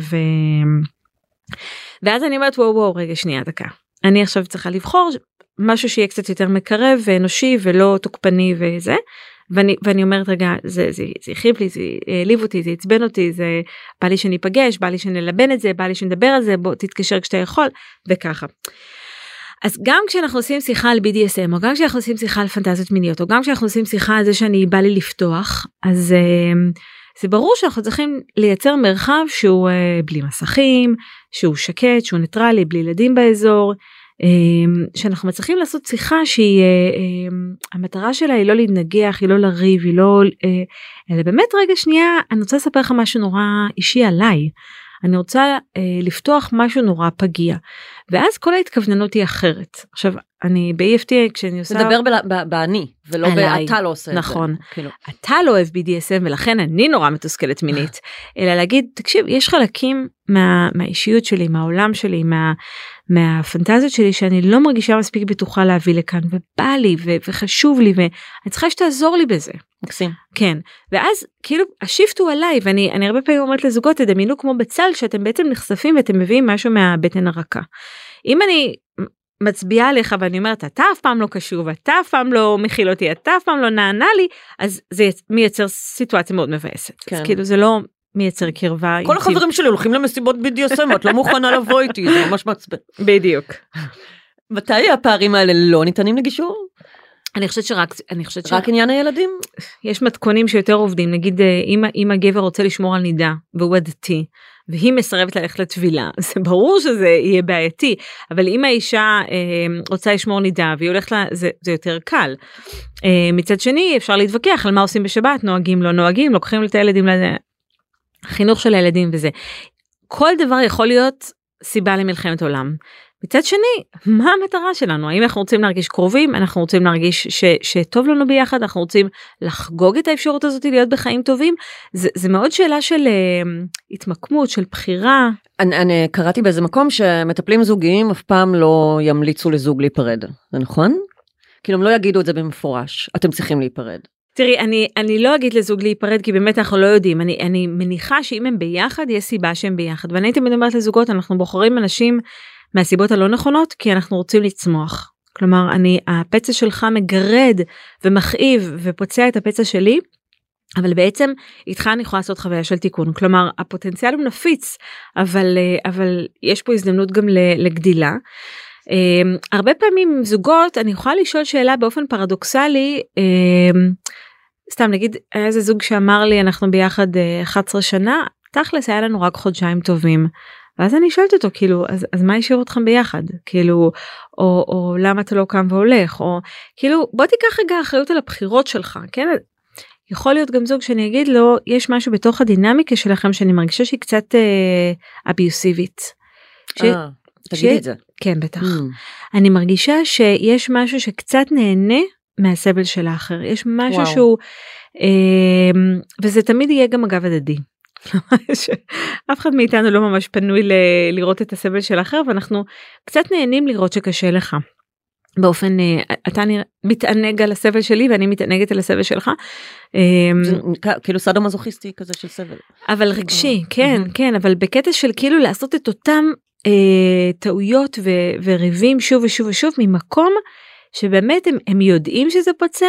ואז אני אומרת וואו רגע שנייה דקה, אני עכשיו צריכה לבחור משהו שיהיה קצת יותר מקרב ואנושי ולא תוקפני וזה, ואני אומרת רגע זה הכאיב לי, זה העליב אותי, זה עצבן אותי, זה בא לי שניפגש, בא לי שנלבן את זה, בא לי שנדבר על זה, בוא תתקשר כשאתה יכול וככה. אז גם כשאנחנו עושים שיחה על BDSM או גם כשאנחנו עושים שיחה על פנטזיות מיניות או גם כשאנחנו עושים שיחה על זה שאני בא לי לפתוח, אז זה ברור שאנחנו צריכים לייצר מרחב שהוא בלי מסכים, שהוא שקט, שהוא ניטרלי, בלי ילדים באזור, שאנחנו מצליחים לעשות שיחה שהיא המטרה שלה היא לא להתנגח, היא לא לריב, היא לא אלא באמת רגע שנייה אני רוצה לספר לך משהו נורא אישי עליי, אני רוצה לפתוח משהו נורא פגיע, ואז כל ההתכווננות היא אחרת. עכשיו אני ב-EFT כשאני עושה מדבר באני ולא אתה לא עושה נכון, אתה לא אוהב BDSM ולכן אני נורא מתוסכלת מינית, אלא להגיד תקשיב יש חלקים מהאישיות שלי, מהעולם שלי, מהפנטזיות שלי שאני לא מרגישה מספיק בטוחה להביא לכאן ובא לי וחשוב לי ואני צריכה שתעזור לי בזה. מקסים. כן, ואז כאילו השיפט הוא עליי ואני הרבה פעמים אומרת לזוגות תדמיינו כמו בצל שאתם בעצם נחשפים ואתם מביאים משהו מהבטן הרכה. אם אני מצביעה עליך ואני אומרת אתה אף פעם לא קשור ואתה אף פעם לא מכיל אותי, אתה אף פעם לא נענה לי, אז זה מייצר סיטואציה מאוד מבאסת. כן. אז כאילו זה לא מייצר קרבה. כל החברים שלי הולכים למסיבות BDSM, את לא מוכנה לבוא איתי, זה ממש מעצבן. בדיוק. מתי הפערים האלה לא ניתנים לגישור? אני חושבת רק עניין הילדים? יש מתכונים שיותר עובדים, נגיד אם הגבר רוצה לשמור על נידה והוא הדתי, והיא מסרבת ללכת לטבילה, זה ברור שזה יהיה בעייתי, אבל אם האישה רוצה לשמור נידה והיא הולכת זה יותר קל. מצד שני אפשר להתווכח על מה עושים בשבת, נוהגים, לא נוהגים, לוקחים את הילדים לחינוך של הילדים וזה. כל דבר יכול להיות סיבה למלחמת עולם. מצד שני, מה המטרה שלנו? האם אנחנו רוצים להרגיש קרובים? אנחנו רוצים להרגיש שטוב לנו ביחד? אנחנו רוצים לחגוג את האפשרות הזאת להיות בחיים טובים? זה מאוד שאלה של התמקמות, של בחירה. אני קראתי באיזה מקום שמטפלים זוגיים אף פעם לא ימליצו לזוג להיפרד. זה נכון? כאילו הם לא יגידו את זה במפורש. אתם צריכים להיפרד. תראי, אני לא אגיד לזוג להיפרד, כי באמת אנחנו לא יודעים. אני מניחה שאם הם ביחד, יש סיבה שהם ביחד. ואני הייתי מדברת לזוגות, אנחנו בוחרים אנשים מהסיבות הלא נכונות, כי אנחנו רוצים לצמוח. כלומר, הפצע שלך מגרד ומכאיב ופוצע את הפצע שלי, אבל בעצם איתך אני יכולה לעשות חוויה של תיקון. כלומר, הפוטנציאל הוא נפיץ, אבל יש פה הזדמנות גם לגדילה. הרבה פעמים עם זוגות, אני יכולה לשאול שאלה באופן פרדוקסלי, סתם נגיד, היה איזה זוג שאמר לי, אנחנו ביחד 11 שנה, תכלס היה לנו רק חודשיים טובים. ואז אני שואלת אותו, כאילו, אז מה ישאיר אתכם ביחד? כאילו, או למה אתה לא קם והולך? או, כאילו, בוא תיקח רגע אחריות על הבחירות שלך, כן? יכול להיות גם זוג שאני אגיד לו, יש משהו בתוך הדינמיקה שלכם שאני מרגישה שהיא קצת אביוסיבית. תגידי את זה. כן, בטח. אני מרגישה שיש משהו שקצת נהנה מהסבל של האחר. יש משהו שהוא, וזה תמיד יהיה גם אגב הדדי. אף אחד מאיתנו לא ממש פנוי לראות את הסבל של האחר, ואנחנו קצת נהנים לראות שקשה לך. באופן, אתה מתענג על הסבל שלי, ואני מתענגת על הסבל שלך. כאילו סאדו-מזוכיסטי כזה של סבל. אבל רגשי, כן, כן, אבל בקטע של כאילו לעשות את אותם טעויות וריבים שוב ושוב ושוב, ממקום שבאמת הם יודעים שזה פוצע,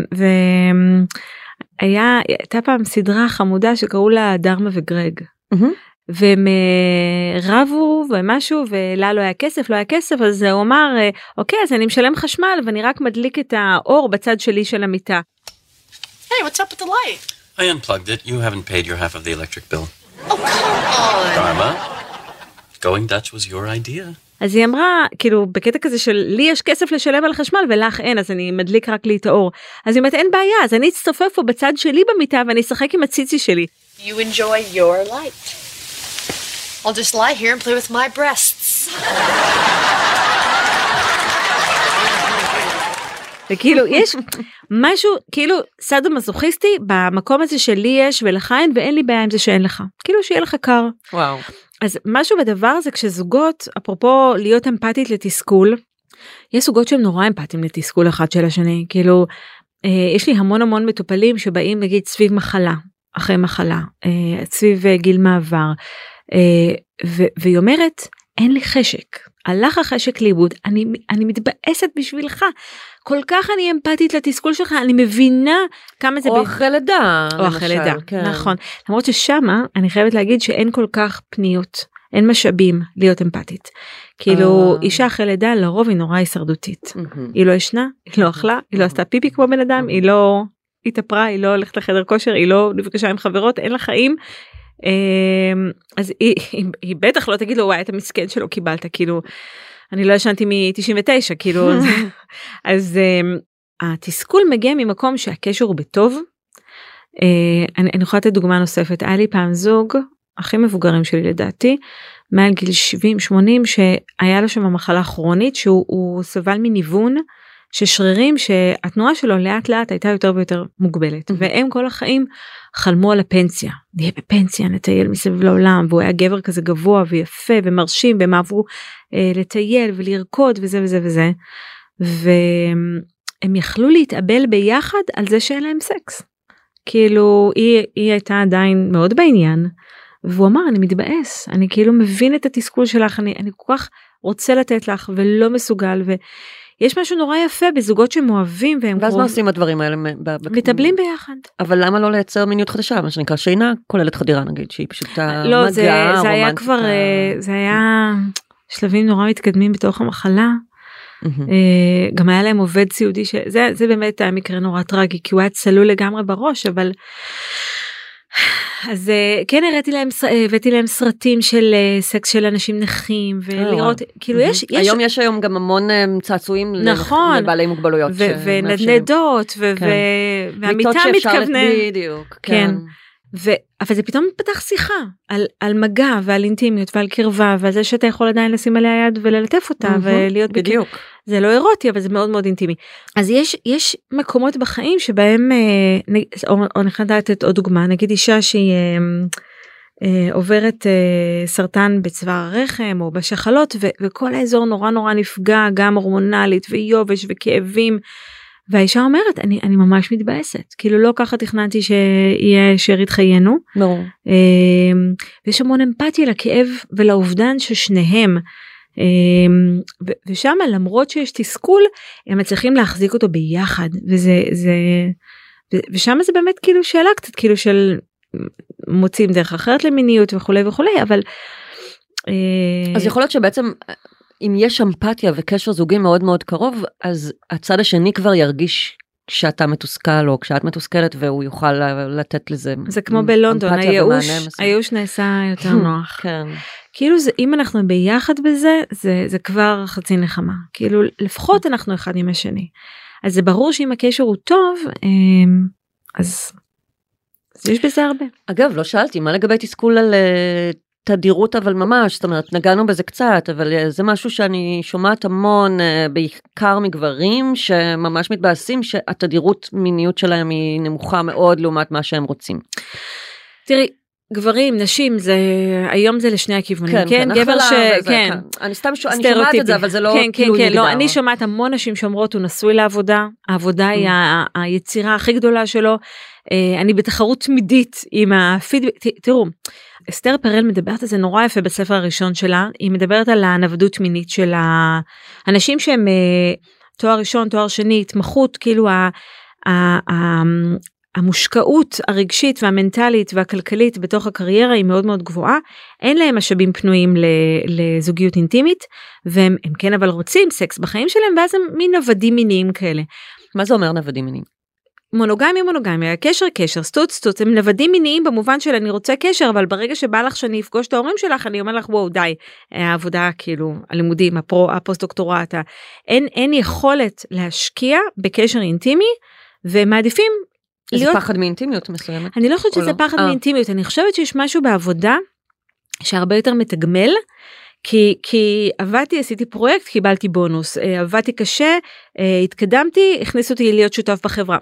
הייתה פעם סדרה חמודה שקראו לה דרמה וגרג. והם רבו ומשהו, ולה לא היה כסף, אז הוא אמר, אוקיי, אז אני משלם חשמל, ואני רק מדליק את האור בצד שלי של המיטה. Hey, what's up with the light? I unplugged it. You haven't paid your half of the electric bill. Oh, come on. Dharma, going Dutch was your idea. אז היא אמרה, כאילו, בקטע כזה של לי יש כסף לשלם על חשמל ולך אין, אז אני מדליק רק לי את האור. אז היא אומרת, אין בעיה, אז אני אצטופף פה בצד שלי במיטה ואני אשחק עם הציצי שלי. You enjoy your light. I'll just lie here and play with my breasts. וכאילו, יש משהו, כאילו, סאדו-מזוכיסטי במקום הזה שלי יש ולך אין, ואין לי בעיה עם זה שאין לך. כאילו, שיהיה לך קר. וואו. אז משהו בדבר הזה, כשזוגות, אפרופו להיות אמפתית לתסכול, יש זוגות שהם נורא אמפתיים לתסכול אחד של השני, כאילו, יש לי המון מטופלים שבאים נגיד סביב מחלה, אחרי מחלה, סביב גיל מעבר, והיא אומרת, אין לי חשק, הלך החשק לאיבוד, אני מתבאסת בשבילך, כל כך אני אמפתית לתסכול שלך, אני מבינה כמה זה... או אחרי לידה. או אחרי לידה, נכון. למרות ששמה, אני חייבת להגיד שאין כל כך פניות, אין משאבים להיות אמפתית. כאילו, אישה אחרי לידה, לרוב היא נורא הישרדותית. היא לא ישנה, היא לא אכלה, היא לא עשתה פיפי כמו בן אדם, היא לא התאפרה, היא לא הולכת לחדר כושר, היא לא נפגשה עם חברות, אין לה חיים. אז היא בטח לא תגיד לו, וואי, את המסכן שלו קיבלת, כאילו... אני לא ישנתי מ-99, כאילו, אז התסכול מגיע ממקום שהקשר הוא בטוב. אני יכולה לתת דוגמה נוספת, היה לי פעם זוג, הכי מבוגרים שלי לדעתי, מעל גיל 70-80, שהיה לו שם מחלה כרונית, שהוא סבל מניוון, ששרירים שהתנועה שלו לאט לאט הייתה יותר ויותר מוגבלת, והם כל החיים חלמו על הפנסיה, נהיה בפנסיה, נטייל מסביב לעולם, והוא היה גבר כזה גבוה ויפה ומרשים, והם אהבו לטייל ולרקוד וזה וזה וזה, והם יכלו להתאבל ביחד על זה שאין להם סקס, כאילו היא הייתה עדיין מאוד בעניין, והוא אמר אני מתבאס, אני כאילו מבין את התסכול שלך, אני כל כך רוצה לתת לך ולא מסוגל, יש משהו נורא יפה בזוגות שהם אוהבים והם ואז מה עושים הדברים האלה? מטבלים ביחד. אבל למה לא לייצר מיניות חדשה? מה שנקרא שינה כוללת חדירה נגיד, שהיא פשוט לא, זה היה כבר, זה היה שלבים נורא מתקדמים בתוך המחלה. גם היה להם עובד סיעודי, זה באמת היה מקרה נורא טרגי, כי הוא היה צלול לגמרי בראש, אבל אז כן הבאתי להם סרטים של סקס של אנשים נכים, ולראות, כאילו יש... יש היום גם המון צעצועים לבעלי מוגבלויות. ונדנדות, והמיטה מתכוונה. בדיוק, כן. אבל זה פתאום פתח שיחה על מגע ועל אינטימיות ועל קרבה, ועל זה שאתה יכול עדיין לשים עליה יד וללטף אותה ולהיות בדיוק. זה לא אירוטי, אבל זה מאוד מאוד אינטימי. אז יש מקומות בחיים שבהם, או אני יכולה לתת עוד דוגמה, נגיד אישה שהיא עוברת סרטן בצוואר הרחם או בשחלות, וכל האזור נורא נורא נפגע, גם הורמונלית ויובש וכאבים, והאישה אומרת, אני ממש מתבאסת, כאילו לא ככה תכננתי שיהיה שארית חיינו. ברור. ויש המון אמפתיה לכאב ולאובדן ששניהם, ושם למרות שיש תסכול, הם מצליחים להחזיק אותו ביחד, ושם זה באמת כאילו שאלה קצת, כאילו של מוצאים דרך אחרת למיניות וכולי וכולי, אבל... אז יכול להיות שבעצם... אם יש אמפתיה וקשר זוגי מאוד מאוד קרוב, אז הצד השני כבר ירגיש שאתה מתוסכל, או כשאת מתוסכלת, והוא יוכל לתת לזה אמפתיה. זה כמו בלונדון, הייאוש נעשה יותר נוח. כן. כאילו אם אנחנו ביחד בזה, זה כבר חצי נחמה. כאילו לפחות אנחנו אחד עם השני. אז זה ברור שאם הקשר הוא טוב, אז יש בזה הרבה. אגב, לא שאלתי, מה לגבי תסכול על... תדירות אבל ממש, זאת אומרת, נגענו בזה קצת, אבל זה משהו שאני שומעת המון, בעיקר מגברים, שממש מתבאסים שהתדירות מיניות שלהם היא נמוכה מאוד, לעומת מה שהם רוצים. תראי, גברים, נשים, היום זה לשני הכיוונים, כן? גבר כן. אני שומעת את זה, אבל זה לא כאילו נגדר. לא, אני שומעת המון נשים שאומרות, הוא נשוי לעבודה, העבודה היא היצירה הכי גדולה שלו, אני בתחרות תמידית עם הפידבק, תראו, אסתר פרל מדברת על זה נורא יפה בספר הראשון שלה, היא מדברת על הנוודות מינית של האנשים שהם תואר ראשון, תואר שני, התמחות, כאילו המושקעות הרגשית והמנטלית והכלכלית בתוך הקריירה היא מאוד מאוד גבוהה, אין להם משאבים פנויים לזוגיות אינטימית, והם כן אבל רוצים סקס בחיים שלהם, ואז הם מין נוודים מיניים כאלה. מה זה אומר נוודים מיניים? מונוגמיה, קשר, סטוץ, הם נוודים מיניים במובן של אני רוצה קשר, אבל ברגע שבא לך שאני אפגוש את ההורים שלך, אני אומר לך, וואו, די, העבודה, כאילו, הלימודים, הפוסט-דוקטורט, אין יכולת להשקיע בקשר אינטימי, ומעדיפים להיות... זה פחד מאינטימיות מסוימת? אני לא חושבת שזה פחד מאינטימיות, אני חושבת שיש משהו בעבודה, שהרבה יותר מתגמל, כי עבדתי, עשיתי פרויקט, קיבלתי בונוס, עבדתי קשה, התקדמתי, הכניסו אותי להיות שותף בחברה.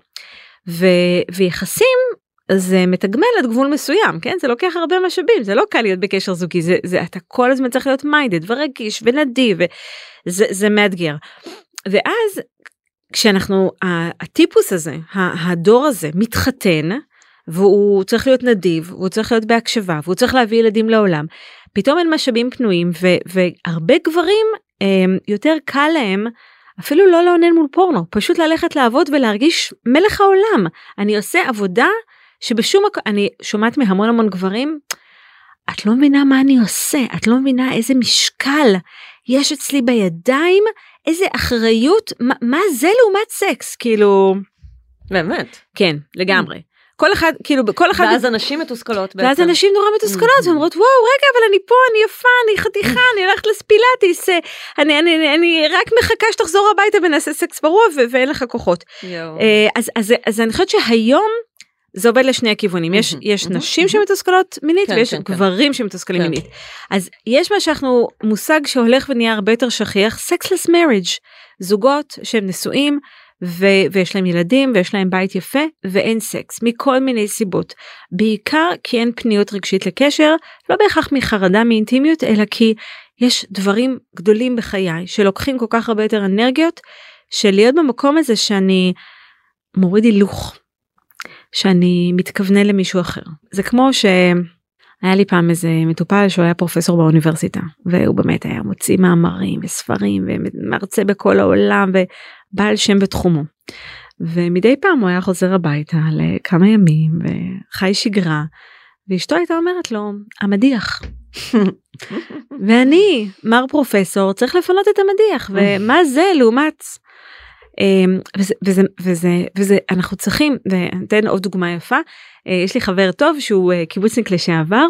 ויחסים, זה מתגמל עד גבול מסוים, כן? זה לוקח הרבה משאבים, זה לא קל להיות בקשר זוגי, אתה כל הזמן צריך להיות מיידד ורגיש ונדיב, זה מאתגר. ואז, כשאנחנו, הטיפוס הזה, הדור הזה, מתחתן, והוא צריך להיות נדיב, והוא צריך להיות בהקשבה, והוא צריך להביא ילדים לעולם, פתאום אין משאבים פנויים, והרבה גברים, יותר קל להם, אפילו לא לעונן מול פורנו, פשוט ללכת לעבוד ולהרגיש מלך העולם. אני עושה עבודה שבשום מקום, אני שומעת מהמון גברים, את לא מבינה מה אני עושה, את לא מבינה איזה משקל יש אצלי בידיים, איזה אחריות, מה זה לעומת סקס, כאילו... באמת? כן, לגמרי. כל אחד, כאילו, ואז אנשים מתוסכלות בעצם. ואז אנשים נורא מתוסכלות, ואומרות, וואו, רגע, אבל אני פה, אני יפה, אני חתיכה, אני הולכת לספילטיס, אני רק מחכה שתחזור הביתה ונעשה סקס ברוע, ואין לך כוחות. אז אני חושבת שהיום, זה עובד לשני הכיוונים, יש נשים שמתוסכלות מינית, ויש גברים שמתוסכלים מינית. אז יש מה שאנחנו, מושג שהולך ונהיה הרבה יותר שכיח, sexless marriage, זוגות שהם נשואים, ויש להם ילדים, ויש להם בית יפה, ואין סקס, מכל מיני סיבות. בעיקר כי אין פניות רגשית לקשר, לא בהכרח מחרדה מאינטימיות, אלא כי יש דברים גדולים בחיי, שלוקחים כל כך הרבה יותר אנרגיות, של להיות במקום הזה שאני מוריד הילוך, שאני מתכוונה למישהו אחר. זה כמו שהיה לי פעם איזה מטופל שהוא היה פרופסור באוניברסיטה, והוא באמת היה מוציא מאמרים וספרים, ומרצה בכל העולם, ובעל שם בתחומו. ומדי פעם הוא היה חוזר הביתה לכמה ימים, וחי שגרה, ואשתו הייתה אומרת לו, המדיח. ואני, מר פרופסור, צריך לפנות את המדיח, ומה זה לעומת וזה אנחנו צריכים, ונתן עוד דוגמה יפה, יש לי חבר טוב שהוא קיבוצניק לשעבר,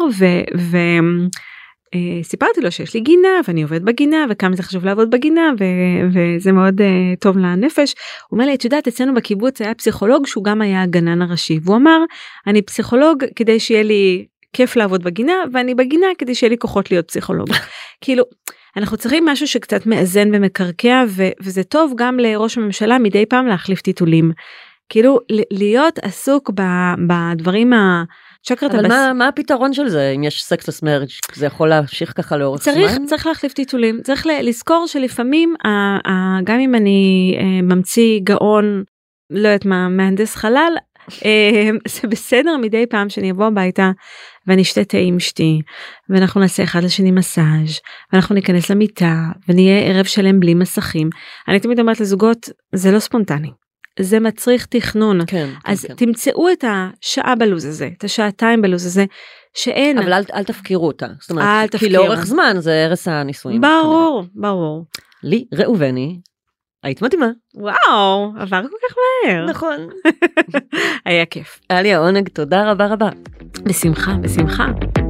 סיפרתי לו שיש לי גינה ואני עובד בגינה וכמה זה חשוב לעבוד בגינה וזה מאוד טוב לנפש. הוא אומר לי, את יודעת, אצלנו בקיבוץ היה פסיכולוג שהוא גם היה הגנן הראשי, והוא אמר, אני פסיכולוג כדי שיהיה לי כיף לעבוד בגינה, ואני בגינה כדי שיהיה לי כוחות להיות פסיכולוג. כאילו, אנחנו צריכים משהו שקצת מאזן ומקרקע, וזה טוב גם לראש הממשלה מדי פעם להחליף טיטולים. כאילו, להיות עסוק בדברים אבל מה הפתרון של זה? אם יש סקסלס מרג' זה יכול להמשיך ככה לאורך זמן? צריך להחליף טיטולים, צריך לזכור שלפעמים, גם אם אני ממציא גאון, לא יודעת מה, מהנדס חלל, זה בסדר מדי פעם שאני אבוא הביתה ואני אשתה תה עם אשתי ואנחנו נעשה אחד לשני מסאז' ואנחנו ניכנס למיטה ונהיה ערב שלם בלי מסכים. אני תמיד אומרת לזוגות, זה לא ספונטני, זה מצריך תכנון. כן, אז כן. תמצאו את השעה בלוז הזה, את השעתיים בלוז הזה, שאין. אבל אל תפקירו אותה. זאת אומרת, כי לאורך זמן זה הרס הנישואים. ברור, ברור. לי, ראובני, היית מתאימה. וואו, עבר כל כך מהר. נכון. היה כיף. היה לי העונג, תודה רבה רבה. בשמחה, בשמחה.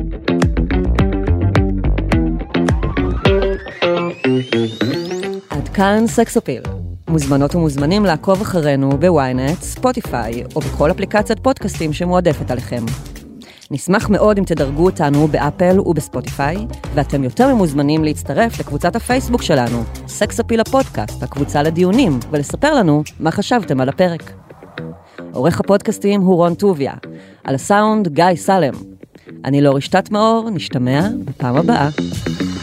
עד כאן סקסופיל. מוזמנות ומוזמנים לעקוב אחרינו בוויינט, ספוטיפיי או בכל אפליקציית פודקאסטים שמועדפת עליכם. נשמח מאוד אם תדרגו אותנו באפל ובספוטיפיי, ואתם יותר ממוזמנים להצטרף לקבוצת הפייסבוק שלנו, סקסופיל הפודקאסט, הקבוצה לדיונים, ולספר לנו מה חשבתם על הפרק. עורך הפודקאסטים הוא רון טוביה, על הסאונד גיא סלם. אני לא רשתת מאור, נשתמע בפעם הבאה.